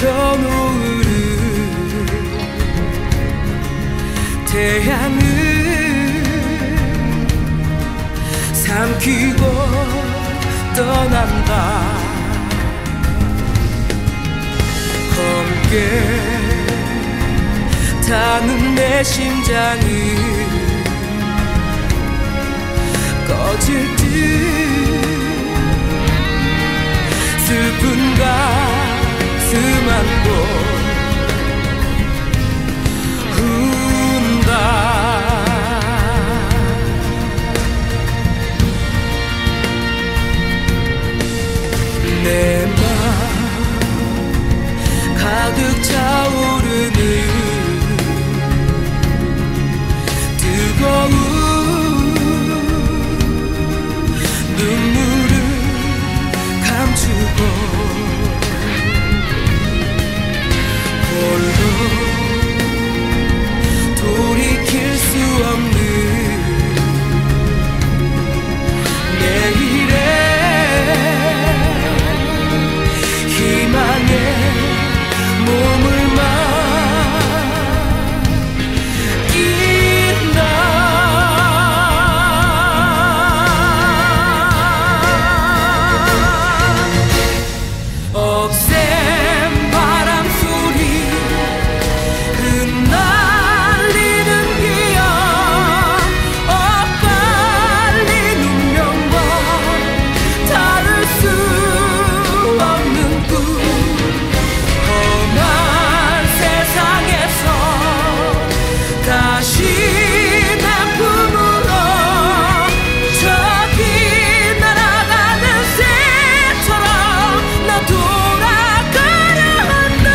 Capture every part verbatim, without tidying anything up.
저 노을을 태양을 삼키고 떠난다. 검게 타는 내 심장은 꺼질 듯 슬픈 가슴 안고 운다. 내 맘 가득 차오르는 뜨거운 눈물을 감추고 홀로 돌이킬 수 없는 내일의 희망에 몸을 맡긴다. 억센 바람 소리 흩날리는 기억 엇갈린 운명과 다를 수 없는 꿈 험한 세상에서 다시 내 품으로 저기 날아가는 새처럼 나 돌아가려 한다.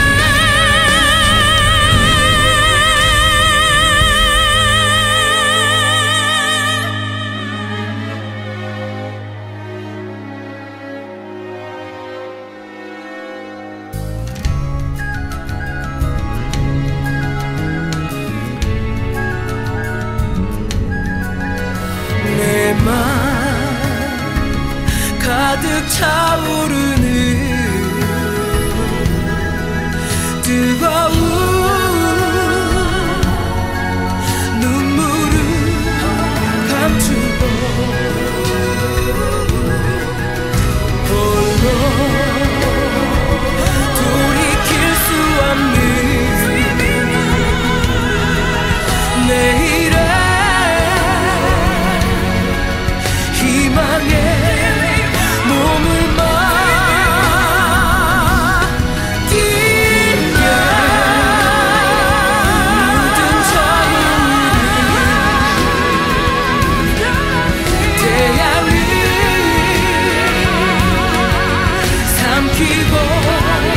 내 맘 가득 차오르는 뜨거운 눈물을 감추고 홀로 돌이킬 수 없는 내일의 희망에 몸을 맡긴다. 묻은 저울을 태양을 삼키고